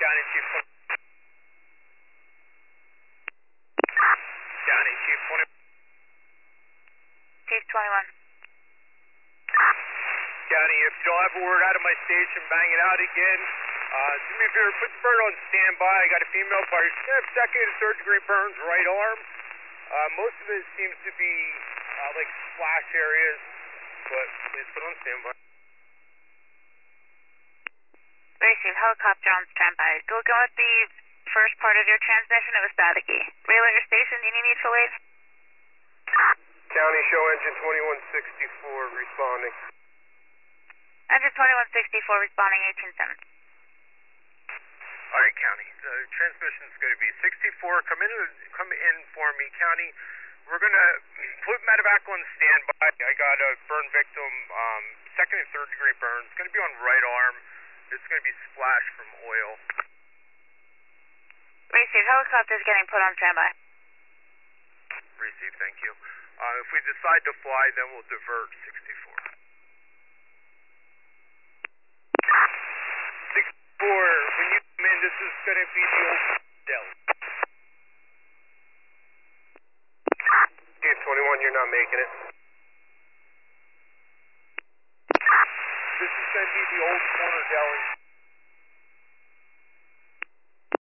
County Chief. County Chief 20. Chief 21. County, if you don't have a word out of my station, bang it out again. Do me a favor, put the bird on standby. I got a female fire. She's going to have second and third degree burns, right arm. Most of it seems to be like splash areas, but please put on standby. Receive helicopter on standby. Go with the first part of your transmission. It was staticky. Relay your station. Do you need mutual aid? County, show engine 2164 responding. Engine 2164 responding 18-7. All right, County. The transmission is going to be 64. Come in for me, County. We're going to put medevac on standby. I got a burn victim, second and third degree burns. It's going to be on right arm. It's going to be splash from oil. Receive. Helicopter is getting put on standby. Receive, thank you. If we decide to fly, then we'll divert 64. 64, when you come in, this is going to be the old Dell. Chief 21, you're not making it. This is going to be the old corner Dell.